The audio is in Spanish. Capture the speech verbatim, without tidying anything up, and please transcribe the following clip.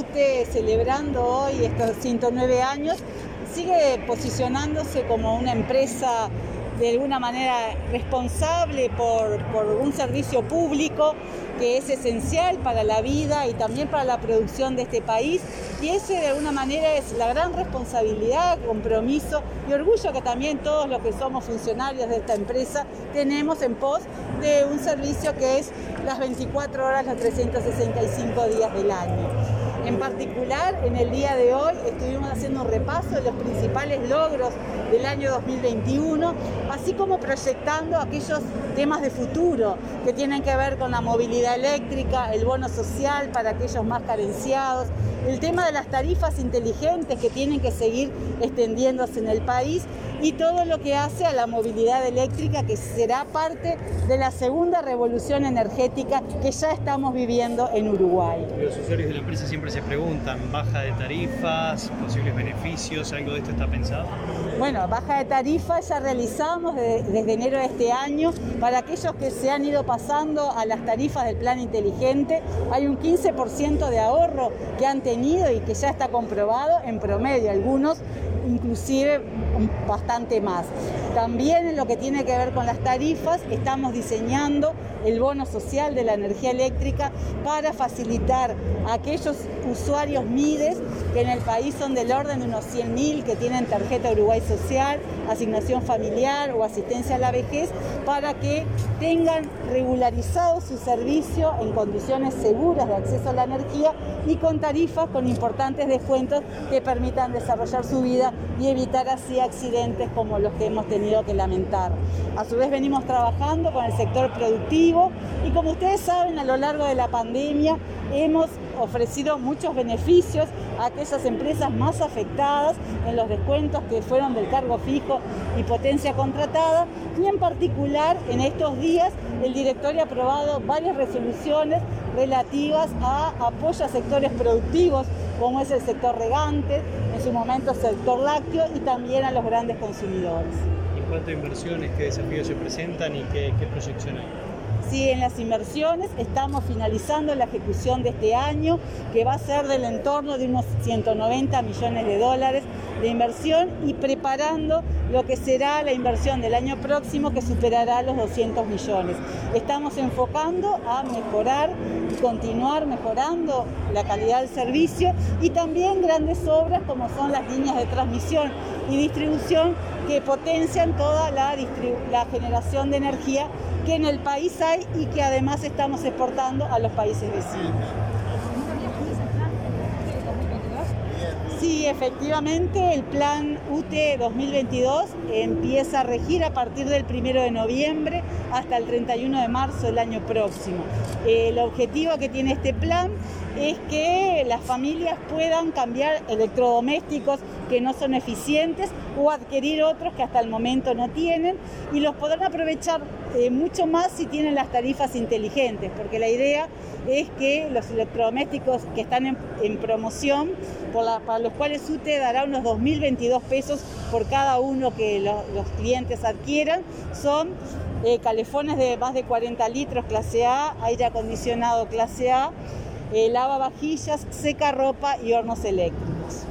UTE, celebrando hoy estos ciento nueve años, sigue posicionándose como una empresa de alguna manera responsable por, por un servicio público que es esencial para la vida y también para la producción de este país, y ese de alguna manera es la gran responsabilidad, compromiso y orgullo que también todos los que somos funcionarios de esta empresa tenemos en pos de un servicio que es las veinticuatro horas, los trescientos sesenta y cinco días del año. En particular, en el día de hoy estuvimos haciendo un repaso de los principales logros del año dos mil veintiuno, así como proyectando aquellos temas de futuro que tienen que ver con la movilidad eléctrica, el bono social para aquellos más carenciados, el tema de las tarifas inteligentes que tienen que seguir extendiéndose en el país y todo lo que hace a la movilidad eléctrica, que será parte de la segunda revolución energética que ya estamos viviendo en Uruguay. Los usuarios de la empresa siempre se preguntan, ¿baja de tarifas, posibles beneficios, algo de esto está pensado? Bueno, baja de tarifa ya realizamos desde, desde enero de este año. Para aquellos que se han ido pasando a las tarifas del plan inteligente, hay un quince por ciento de ahorro que han tenido y que ya está comprobado en promedio, algunos inclusive bastante más. También en lo que tiene que ver con las tarifas, estamos diseñando el bono social de la energía eléctrica para facilitar a aquellos usuarios MIDES que en el país son del orden de unos cien mil que tienen tarjeta Uruguay Social, asignación familiar o asistencia a la vejez, para que tengan regularizado su servicio en condiciones seguras de acceso a la energía y con tarifas con importantes descuentos que permitan desarrollar su vida y evitar así accidentes como los que hemos tenido que lamentar. A su vez venimos trabajando con el sector productivo y, como ustedes saben, a lo largo de la pandemia hemos ofrecido muchos beneficios a aquellas empresas más afectadas en los descuentos que fueron del cargo fijo y potencia contratada, y en particular en estos días el directorio ha aprobado varias resoluciones relativas a apoyo a sectores productivos como es el sector regante, en su momento el sector lácteo y también a los grandes consumidores. ¿En cuanto a inversiones, qué desafíos se presentan y qué, qué proyección hay? Sí, en las inversiones estamos finalizando la ejecución de este año, que va a ser del entorno de unos ciento noventa millones de dólares de inversión, y preparando lo que será la inversión del año próximo, que superará los doscientos millones. Estamos enfocando a mejorar y continuar mejorando la calidad del servicio, y también grandes obras como son las líneas de transmisión y distribución que potencian toda la, la generación de energía que en el país hay y que además estamos exportando a los países vecinos. Sí, efectivamente, el plan UTE dos mil veintidós empieza a regir a partir del primero de noviembre hasta el treinta y uno de marzo del año próximo. El objetivo que tiene este plan es que las familias puedan cambiar electrodomésticos que no son eficientes o adquirir otros que hasta el momento no tienen, y los podrán aprovechar eh, mucho más si tienen las tarifas inteligentes, porque la idea es que los electrodomésticos que están en, en promoción, por la, para los cuales UTE dará unos dos mil veintidós pesos por cada uno que lo, los clientes adquieran, son eh, calefones de más de cuarenta litros clase A, aire acondicionado clase A, eh, lavavajillas, seca ropa y hornos eléctricos.